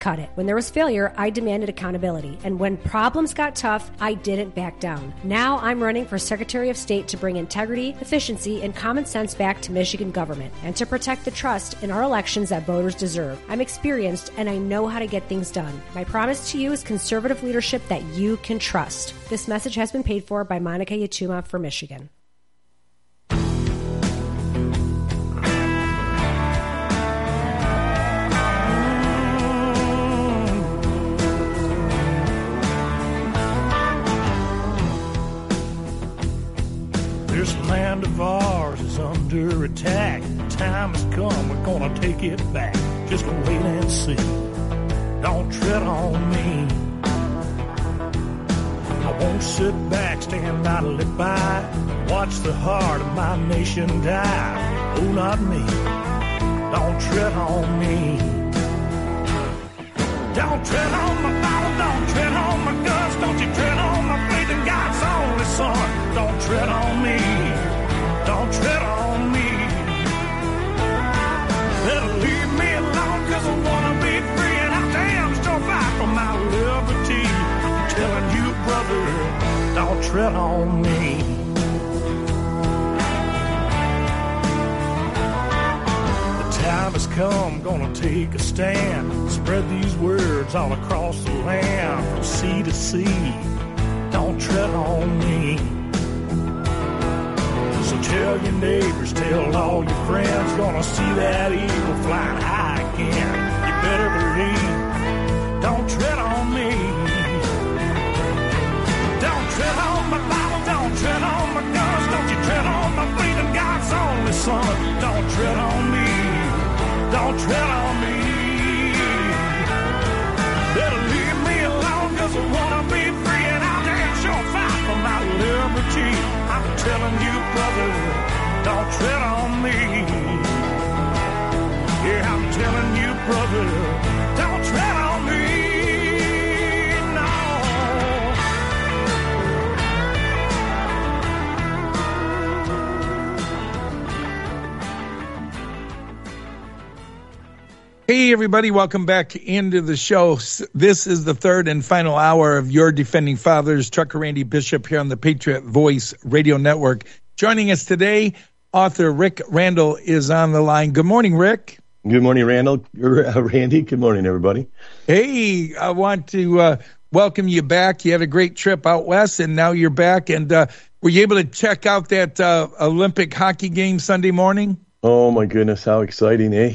cut it. When there was failure, I demanded accountability. And when problems got tough, I didn't back down. Now I'm running for Secretary of State to bring integrity, efficiency, and common sense back to Michigan government and to protect the trust in our elections that voters deserve. I'm experienced and I know how to get things done. My promise to you is conservative leadership that you can trust. This message has been paid for by Monica Yatuma for Michigan. This land of ours is under attack. The time has come, we're gonna take it back. Just wait and see. Don't tread on me. I won't sit back, stand idly by. Watch the heart of my nation die. Oh, not me. Don't tread on me. Don't tread on my Bible, don't tread on my guns. Don't you tread on my faith in God's only Son. Don't tread on me. Don't tread on me. Better leave me alone, cause I wanna be free. And I damn sure fight for my liberty. I'm telling you, brother, don't tread on me. The time has come, gonna take a stand. Spread these words all across the land. From sea to sea, don't tread on me. So tell your neighbors, tell all your friends, gonna see that eagle flying high again. You better believe, don't tread on me. Don't tread on my Bible, don't tread on my guns. Don't you tread on my freedom, God's only Son. Don't tread on me, don't tread on me. Better leave me alone, cause I wanna be free. And I'll damn sure fight for my liberty. I'm telling you, brother, don't tread on me. Yeah, I'm telling you, brother, don't tread on me. No. Hey, everybody, welcome back into the show. This is the third and final hour of Your Defending Fathers. Trucker Randy Bishop here on the Patriot Voice Radio Network. Joining us today, author Rick Randall is on the line. Good morning, Rick. Good morning, Randall. Randy, good morning, everybody. Hey, I want to welcome you back. You had a great trip out west, and now you're back. And were you able to check out that Olympic hockey game Sunday morning? Oh, my goodness, how exciting, eh?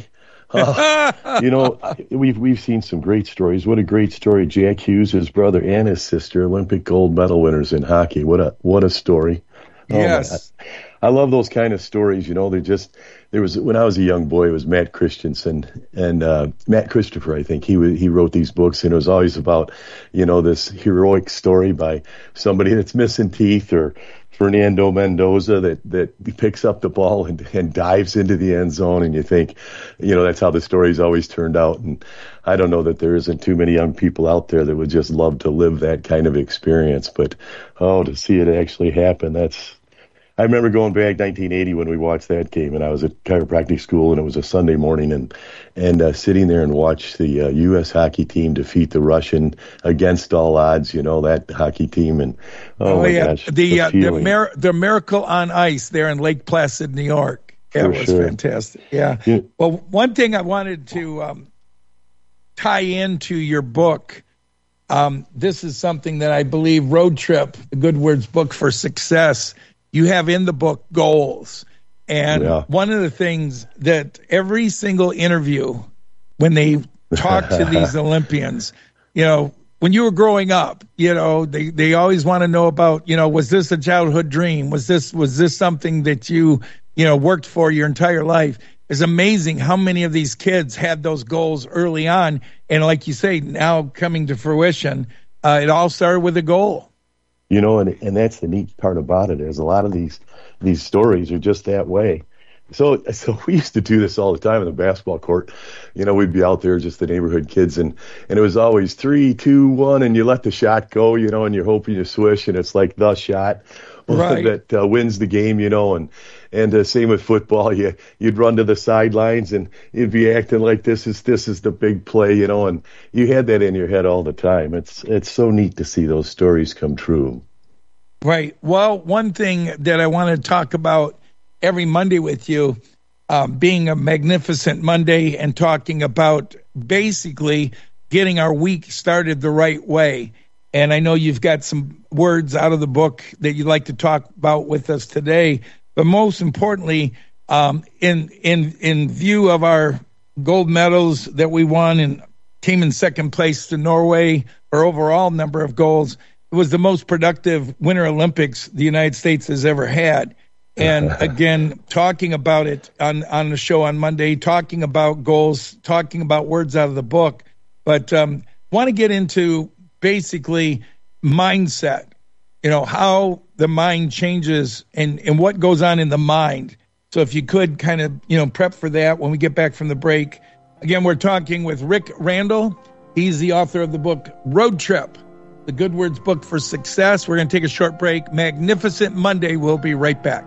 You know, we've seen some great stories. What a great story. Jack Hughes, his brother, and his sister, Olympic gold medal winners in hockey. What a story. Yes. I love those kind of stories. You know, there was, when I was a young boy, it was Matt Christensen and Matt Christopher, I think. He wrote these books, and it was always about, you know, this heroic story by somebody that's missing teeth, or Fernando Mendoza that picks up the ball and dives into the end zone, and you think, you know, that's how the story's always turned out. And I don't know that there isn't too many young people out there that would just love to live that kind of experience. But, to see it actually happen, I remember going back 1980 when we watched that game, and I was at chiropractic school, and it was a Sunday morning, and sitting there and watched the U.S. hockey team defeat the Russian against all odds, you know, that hockey team. And my gosh, the Miracle on Ice there in Lake Placid, New York. That was fantastic. Yeah. Well, one thing I wanted to tie into your book, this is something that I believe Road Trip, the Good Words Book for Success, you have in the book goals. And one of the things that every single interview, when they talk to these Olympians, you know, when you were growing up, you know, they always want to know about, you know, was this a childhood dream? Was this something that you worked for your entire life? It's amazing how many of these kids had those goals early on. And like you say, now coming to fruition, it all started with a goal. You know, and that's the neat part about it, is a lot of these stories are just that way. So we used to do this all the time in the basketball court. You know, we'd be out there, just the neighborhood kids, and it was always 3, 2, 1, and you let the shot go, you know, and you're hoping you swish, and it's like the shot that wins the game, you know. And same with football. You'd run to the sidelines and you'd be acting like this is the big play, and you had that in your head all the time. It's so neat to see those stories come true. Right. Well, one thing that I want to talk about every Monday with you, being a Magnificent Monday, and talking about basically getting our week started the right way. And I know you've got some words out of the book that you'd like to talk about with us today. But most importantly, in view of our gold medals that we won and came in second place to Norway, our overall number of golds, it was the most productive Winter Olympics the United States has ever had. And again, talking about it on the show on Monday, talking about goals, talking about words out of the book. But want to get into basically mindset, how the mind changes and what goes on in the mind. So if you could kind of, prep for that when we get back from the break. Again, we're talking with Rick Randall. He's the author of the book Road Trip, the Good Words Book for Success. We're going to take a short break. Magnificent Monday. We'll be right back.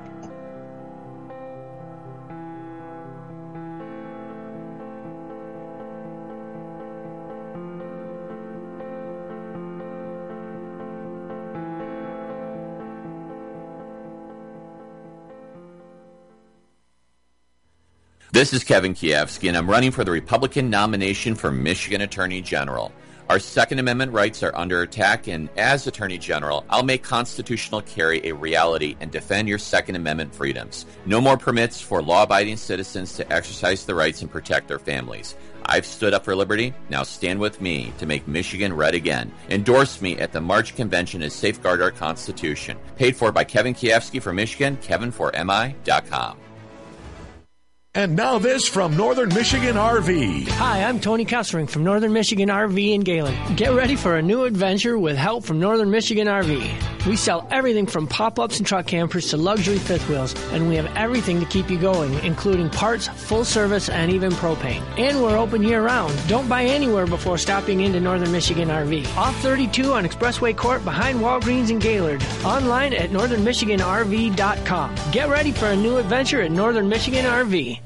This is Kevin Kiefsky, and I'm running for the Republican nomination for Michigan Attorney General. Our Second Amendment rights are under attack, and as Attorney General, I'll make constitutional carry a reality and defend your Second Amendment freedoms. No more permits for law-abiding citizens to exercise their rights and protect their families. I've stood up for liberty. Now stand with me to make Michigan red again. Endorse me at the March Convention to safeguard our Constitution. Paid for by Kevin Kiefsky for Michigan, kevinformi.com. And now this from Northern Michigan RV. Hi, I'm Tony Kessering from Northern Michigan RV in Galen. Get ready for a new adventure with help from Northern Michigan RV. We sell everything from pop-ups and truck campers to luxury fifth wheels, and we have everything to keep you going, including parts, full service, and even propane. And we're open year-round. Don't buy anywhere before stopping into Northern Michigan RV. Off 32 on Expressway Court behind Walgreens in Gaylord. Online at northernmichiganrv.com. Get ready for a new adventure at Northern Michigan RV.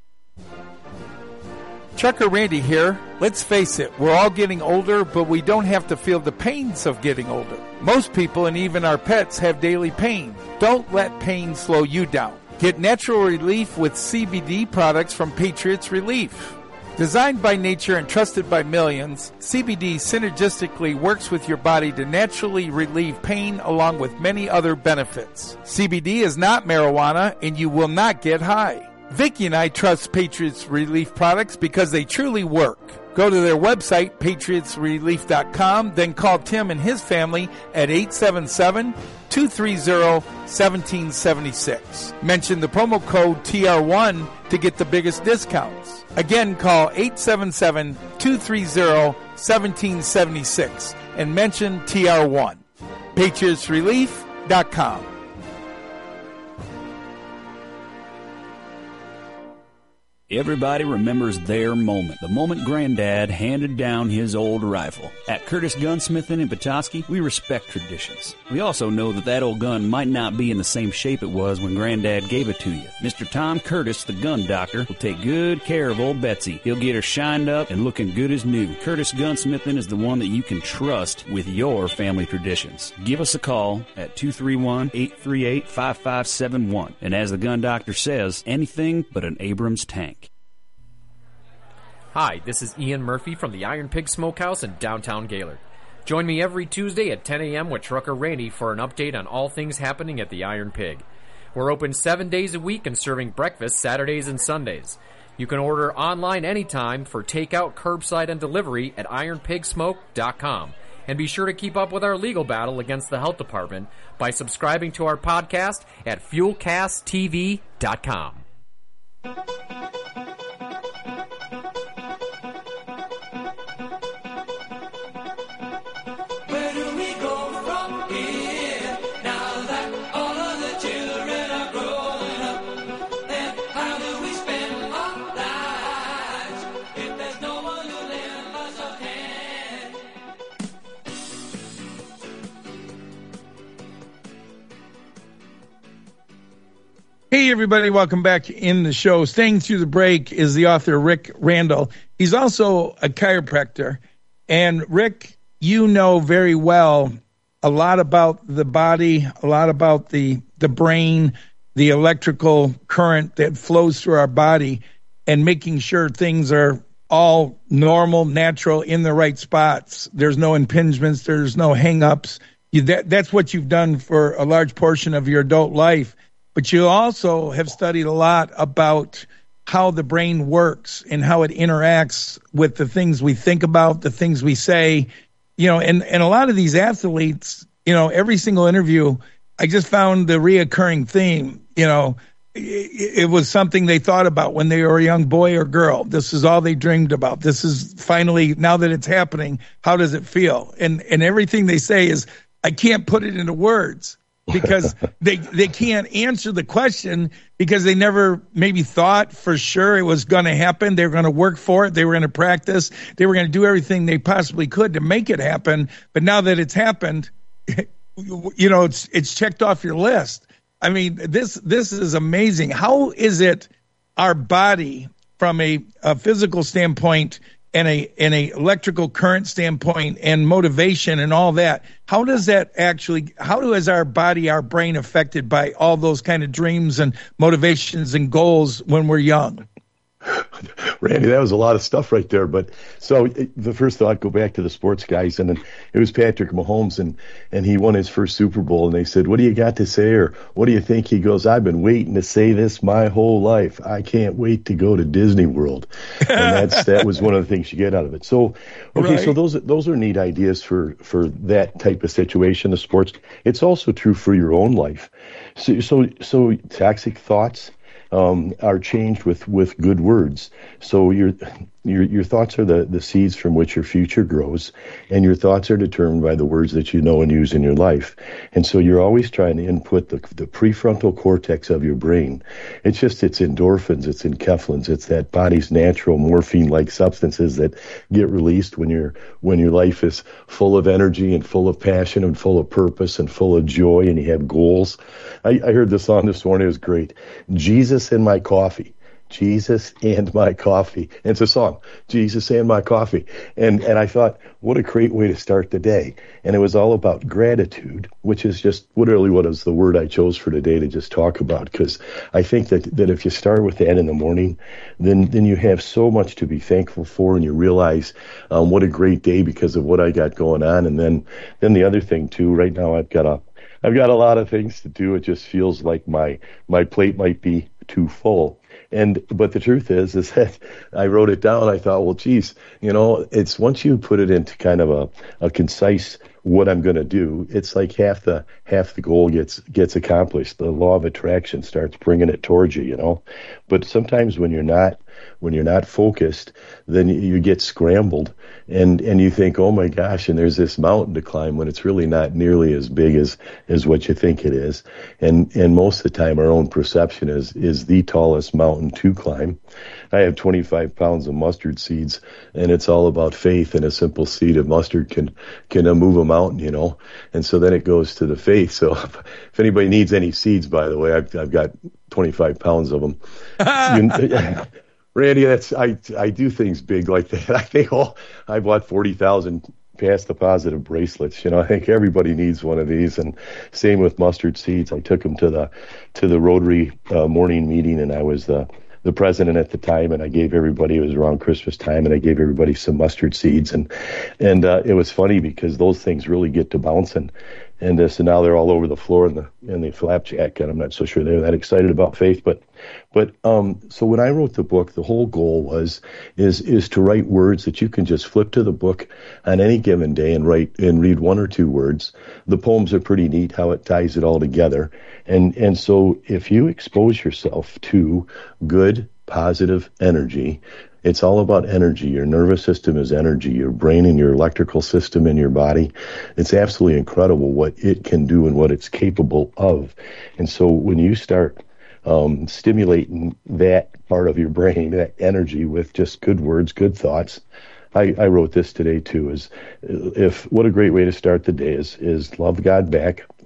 Trucker Randy here. Let's face it, we're all getting older, but we don't have to feel the pains of getting older. Most people and even our pets have daily pain. Don't let pain slow you down. Get natural relief with CBD products from Patriots Relief. Designed by nature and trusted by millions, CBD synergistically works with your body to naturally relieve pain along with many other benefits. CBD is not marijuana and you will not get high. Vicki and I trust Patriots Relief products because they truly work. Go to their website, patriotsrelief.com, then call Tim and his family at 877-230-1776. Mention the promo code TR1 to get the biggest discounts. Again, call 877-230-1776 and mention TR1. patriotsrelief.com. Everybody remembers their moment, the moment Granddad handed down his old rifle. At Curtis Gunsmithing in Petoskey, we respect traditions. We also know that old gun might not be in the same shape it was when Granddad gave it to you. Mr. Tom Curtis, the gun doctor, will take good care of old Betsy. He'll get her shined up and looking good as new. Curtis Gunsmithing is the one that you can trust with your family traditions. Give us a call at 231-838-5571. And as the gun doctor says, anything but an Abrams tank. Hi, this is Ian Murphy from the Iron Pig Smokehouse in downtown Gaylord. Join me every Tuesday at 10 a.m. with Trucker Randy for an update on all things happening at the Iron Pig. We're open 7 days a week and serving breakfast Saturdays and Sundays. You can order online anytime for takeout, curbside, and delivery at ironpigsmoke.com. And be sure to keep up with our legal battle against the health department by subscribing to our podcast at fuelcasttv.com. Hey Hey, everybody. Welcome back in the show. Staying through the break is the author, Rick Randall. He's also a chiropractor. And, Rick, you know very well a lot about the body, a lot about the brain, the electrical current that flows through our body, and making sure things are all normal, natural, in the right spots. There's no impingements. There's no hang-ups. That's what you've done for a large portion of your adult life. But you also have studied a lot about how the brain works and how it interacts with the things we think about, the things we say. And a lot of these athletes, every single interview, I just found the reoccurring theme. It was something they thought about when they were a young boy or girl. This is all they dreamed about. This is finally, now that it's happening, how does it feel? And everything they say is, I can't put it into words. Because they can't answer the question because they never maybe thought for sure it was going to happen. They were going to work for it. They were going to practice. They were going to do everything they possibly could to make it happen. But now that it's happened, it's checked off your list. I mean, this is amazing. How is it our body from a physical standpoint and a electrical current standpoint and motivation and all that, how does our body, our brain affected by all those kind of dreams and motivations and goals when we're young? Randy, that was a lot of stuff right there. But so the first thought, go back to the sports guys, and then it was Patrick Mahomes, and he won his first Super Bowl, and they said, what do you got to say, or what do you think? He goes, I've been waiting to say this my whole life. I can't wait to go to Disney World. And that was one of the things you get out of it. So, okay, right. So those are neat ideas for that type of situation, the sports. It's also true for your own life. So toxic thoughts are changed with good words. So your thoughts are the seeds from which your future grows, and your thoughts are determined by the words that you know and use in your life. And so you're always trying to input the prefrontal cortex of your brain. It's endorphins, it's enkephalins, it's that body's natural morphine-like substances that get released when your life is full of energy and full of passion and full of purpose and full of joy, and you have goals. I heard the song this morning. It was great. Jesus and my coffee. Jesus and my coffee. And it's a song, Jesus and my coffee. And I thought, what a great way to start the day. And it was all about gratitude, which is just literally what is the word I chose for today to just talk about. Because I think that if you start with that in the morning, then you have so much to be thankful for, and you realize what a great day because of what I got going on. And then the other thing too, right now I've got a lot of things to do. It just feels like my plate might be too full. But the truth is that I wrote it down. I thought, well, geez, it's once you put it into kind of a concise what I'm going to do, it's like half the goal gets accomplished. The law of attraction starts bringing it towards you, But sometimes when you're not focused, then you get scrambled and you think, oh my gosh, and there's this mountain to climb when it's really not nearly as big as what you think it is. And most of the time our own perception is the tallest mountain to climb. I have 25 pounds of mustard seeds, and it's all about faith, and a simple seed of mustard can move a mountain, And so then it goes to the faith. So if anybody needs any seeds, by the way, I've got 25 pounds of them. Randy, I do things big like that. I think I bought 40,000 Past the Positive bracelets. I think everybody needs one of these. And same with mustard seeds. I took them to the Rotary morning meeting, and I was the president at the time, and I gave everybody, it was around Christmas time, and I gave everybody some mustard seeds, and it was funny because those things really get to bouncing, and so now they're all over the floor in the flapjack, and I'm not so sure they're that excited about faith, but so when I wrote the book, the whole goal is to write words that you can just flip to the book on any given day and read one or two words. The poems are pretty neat how it ties it all together, and so if you expose yourself to good, positive energy, it's all about energy. Your nervous system is energy. Your brain and your electrical system in your body. It's absolutely incredible what it can do and what it's capable of. And so when you start stimulating that part of your brain, that energy, with just good words, good thoughts, I wrote this today too, what a great way to start the day is love God back,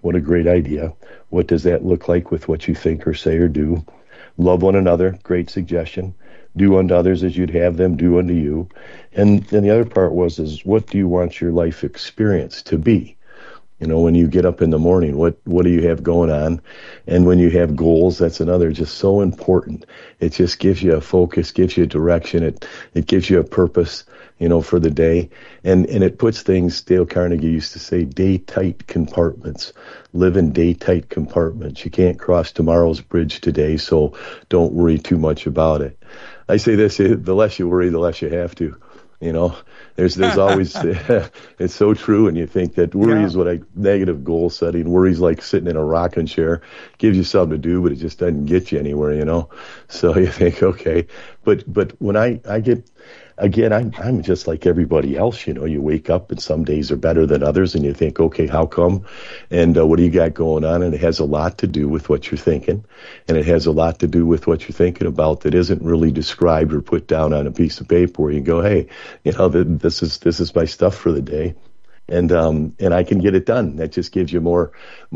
What a great idea. What does that look like with what you think or say or do? Love one another. Great suggestion. Do unto others as you'd have them do unto you. And then the other part is what do you want your life experience to be? You know, when you get up in the morning, what do you have going on? And when you have goals, that's another just so important. It just gives you a focus, gives you a direction. It gives you a purpose, you know, for the day. And it puts things, Dale Carnegie used to say, day-tight compartments. Live in day-tight compartments. You can't cross tomorrow's bridge today, so don't worry too much about it. I say this, the less you worry, the less you have to. You know, there's always, it's so true. And you think that worry is what negative goal setting. Worry's like sitting in a rocking chair, gives you something to do, but it just doesn't get you anywhere, you know? So you think, okay, but when I get, again, I'm just like everybody else, you know, you wake up and some days are better than others and you think, okay, how come? And what do you got going on? And it has a lot to do with what you're thinking. And it has a lot to do with what you're thinking about that isn't really described or put down on a piece of paper where you go, hey, you know, this is my stuff for the day. And I can get it done. That just gives you more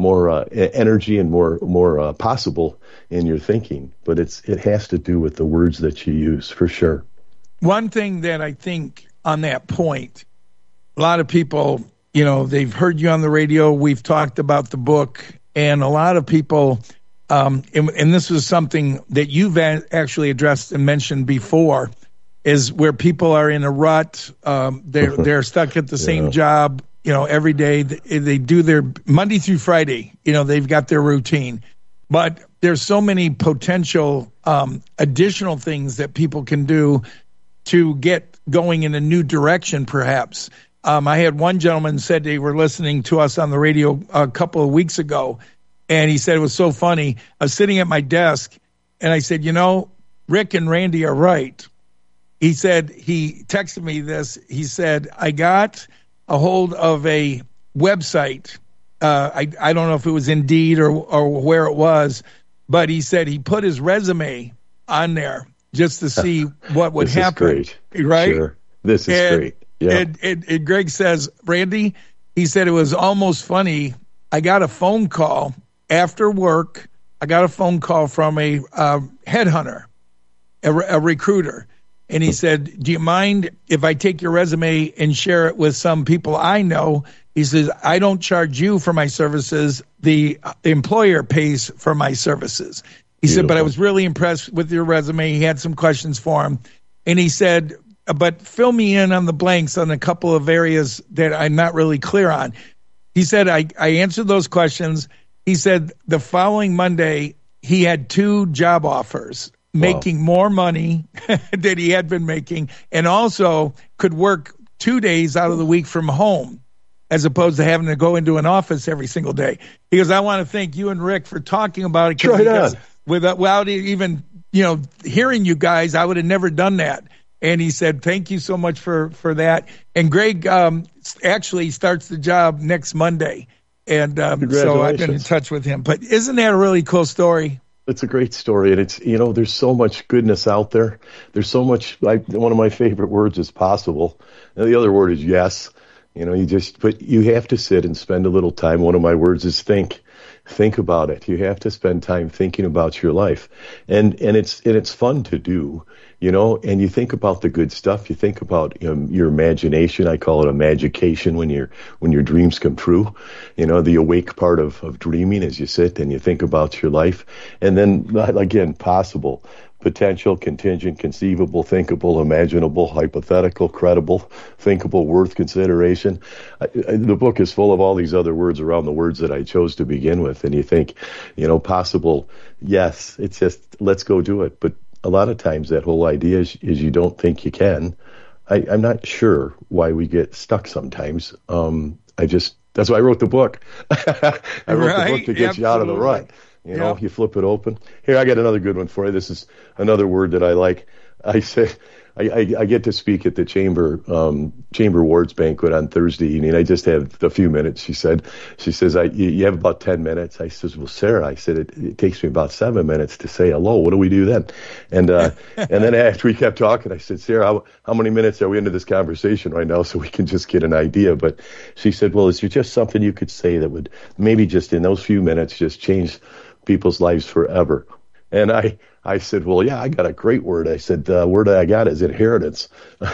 energy and more possible in your thinking. But it has to do with the words that you use for sure. One thing that I think on that point, a lot of people, you know, they've heard you on the radio. We've talked about the book, and a lot of people, and this was something that you've actually addressed and mentioned before, is where people are in a rut. They're stuck at the same job, you know, every day. They do their Monday through Friday. You know, they've got their routine, but there's so many potential additional things that people can do to get going in a new direction, perhaps. I had one gentleman said they were listening to us on the radio a couple of weeks ago, and he said it was so funny. I was sitting at my desk, and I said, you know, Rick and Randy are right. He said, he texted me this. He said, I got a hold of a website. I don't know if it was Indeed or where it was, but he said he put his resume on there just to see what would happen. This is great. Right? Sure. This is great. Yeah. And Greg says, Randy, he said it was almost funny. I got a phone call after work. I got a phone call from a headhunter, a recruiter. And he said, do you mind if I take your resume and share it with some people I know? He says, I don't charge you for my services. The employer pays for my services. He said, but I was really impressed with your resume. He had some questions for him. And he said, but fill me in on the blanks on a couple of areas that I'm not really clear on. He said, I answered those questions. He said the following Monday, he had 2 job offers, making more money than he had been making, and also could work 2 days out of the week from home, as opposed to having to go into an office every single day. He goes, I want to thank you and Rick for talking about it. Because without even, you know, hearing you guys, I would have never done that. And he said, thank you so much for that. And Greg actually starts the job next Monday. And so I've been in touch with him. But isn't that a really cool story? It's a great story. And it's, you know, there's so much goodness out there. There's so much, one of my favorite words is possible. And the other word is yes. You know, but you have to sit and spend a little time. One of my words is think. Think about it. You have to spend time thinking about your life, and it's fun to do, you know. And you think about the good stuff. You think about your imagination. I call it a magication when your dreams come true. You know, the awake part of dreaming as you sit and you think about your life, and then again, possible. Potential, contingent, conceivable, thinkable, imaginable, hypothetical, credible, thinkable, worth consideration. The book is full of all these other words around the words that I chose to begin with. And you think, you know, possible, yes, it's just, let's go do it. But a lot of times that whole idea is you don't think you can. I'm not sure why we get stuck sometimes. That's why I wrote the book. I wrote the book to get you out of the rut. You know, you flip it open. Here, I got another good one for you. This is another word that I like. I I get to speak at the Chamber Awards banquet on Thursday evening. I just have a few minutes. She says, you have about 10 minutes. I says, well, Sarah, I said, it takes me about 7 minutes to say hello. What do we do then? And then after we kept talking, I said, Sarah, how many minutes are we into this conversation right now so we can just get an idea? But she said, well, is there just something you could say that would maybe just in those few minutes just change people's lives forever? And I said, well, yeah, I got a great word. I said, the word I got is inheritance.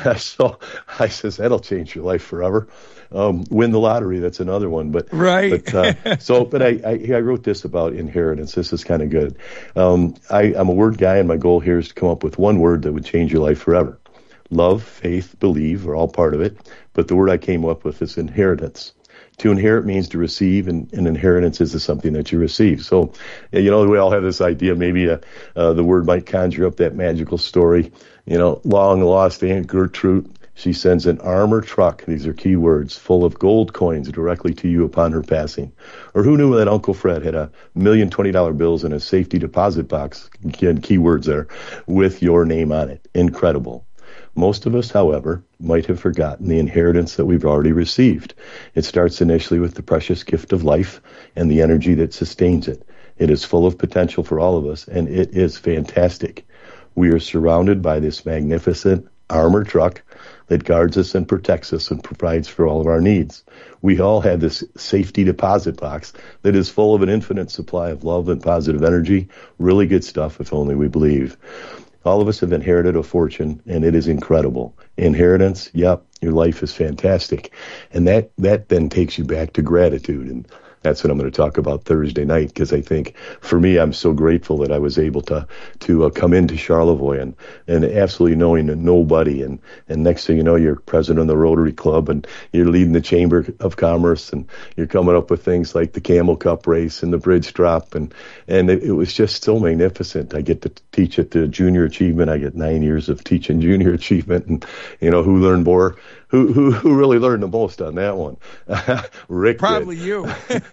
So I says, that'll change your life forever. Win the lottery. That's another one. But right. But I wrote this about inheritance. This is kind of good. I'm a word guy, and my goal here is to come up with one word that would change your life forever. Love, faith, believe are all part of it. But the word I came up with is inheritance. To inherit means to receive, and inheritance is something that you receive. So, we all have this idea. Maybe the word might conjure up that magical story. Long lost Aunt Gertrude, she sends an armored truck, these are key words, full of gold coins directly to you upon her passing. Or who knew that Uncle Fred had $1 million $20 bills in a safety deposit box, again, key words there, with your name on it. Incredible. Most of us, however, might have forgotten the inheritance that we've already received. It starts initially with the precious gift of life and the energy that sustains it. It is full of potential for all of us, and it is fantastic. We are surrounded by this magnificent armored truck that guards us and protects us and provides for all of our needs. We all have this safety deposit box that is full of an infinite supply of love and positive energy. Really good stuff if only we believe. All of us have inherited a fortune, and it is incredible. Inheritance, yep, your life is fantastic. And that then takes you back to gratitude. And that's what I'm going to talk about Thursday night, because I think for me, I'm so grateful that I was able to come into Charlevoix and absolutely knowing nobody. And next thing you know, you're president of the Rotary Club and you're leading the Chamber of Commerce and you're coming up with things like the Camel Cup race and the bridge drop. And it was just so magnificent. I get to teach at the junior achievement. I get 9 years of teaching junior achievement, and who learned more. Who really learned the most on that one? Rick probably did. You.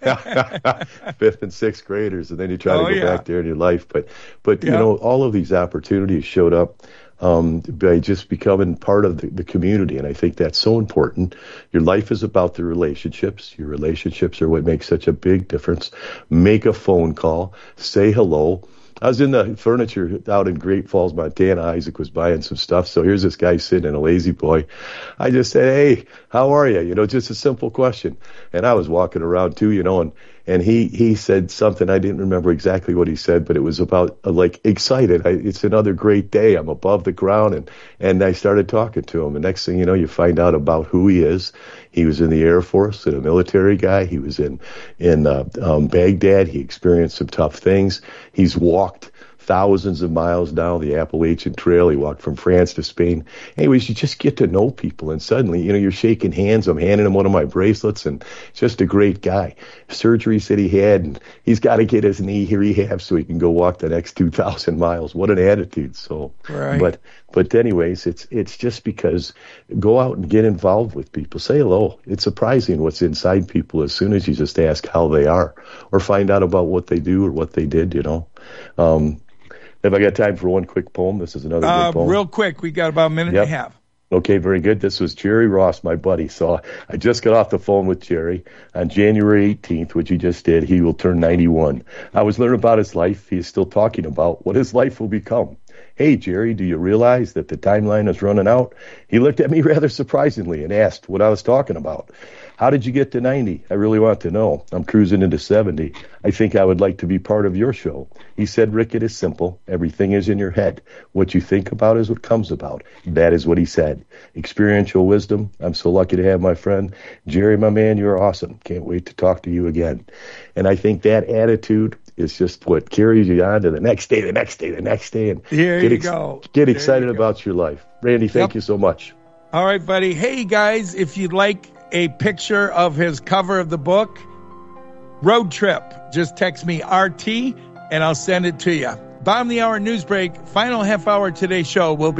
5th and 6th graders, and then you try to go back there in your life. But all of these opportunities showed up by just becoming part of the community, and I think that's so important. Your life is about the relationships. Your relationships are what makes such a big difference. Make a phone call. Say hello. I was in the furniture out in Great Falls, Montana. Isaac was buying some stuff. So here's this guy sitting in a Lazy Boy. I just said, hey, how are you? Just a simple question. And I was walking around too, and he said something. I didn't remember exactly what he said, but it was about excited. It's another great day. I'm above the ground. And I started talking to him. And next thing you know, you find out about who he is. He was in the Air Force and a military guy. He was in Baghdad. He experienced some tough things. He's walked thousands of miles down the Appalachian Trail. He walked from France to Spain. Anyways, you just get to know people, and suddenly, you're shaking hands. I'm handing him one of my bracelets, and just a great guy. Surgeries that he had, and he's got to get his knee rehab so he can go walk the next 2,000 miles. What an attitude! So, right. But anyways, it's just because go out and get involved with people. Say hello. It's surprising what's inside people as soon as you just ask how they are or find out about what they do or what they did. Have I got time for one quick poem? This is another good poem. Real quick. We got about a minute and a half. Okay, very good. This was Jerry Ross, my buddy. So I just got off the phone with Jerry on January 18th, which he just did. He will turn 91. I was learning about his life. He is still talking about what his life will become. Hey, Jerry, do you realize that the timeline is running out? He looked at me rather surprisingly and asked what I was talking about. How did you get to 90? I really want to know. I'm cruising into 70. I think I would like to be part of your show. He said, Rick, it is simple. Everything is in your head. What you think about is what comes about. That is what he said. Experiential wisdom. I'm so lucky to have my friend. Jerry, my man, you're awesome. Can't wait to talk to you again. And I think that attitude is just what carries you on to the next day, and get excited about your life. Randy, thank you so much. All right, buddy. Hey, guys, if you'd like a picture of his cover of the book, Road Trip, just text me RT and I'll send it to you. Bottom of the hour news break, final half hour today's show will be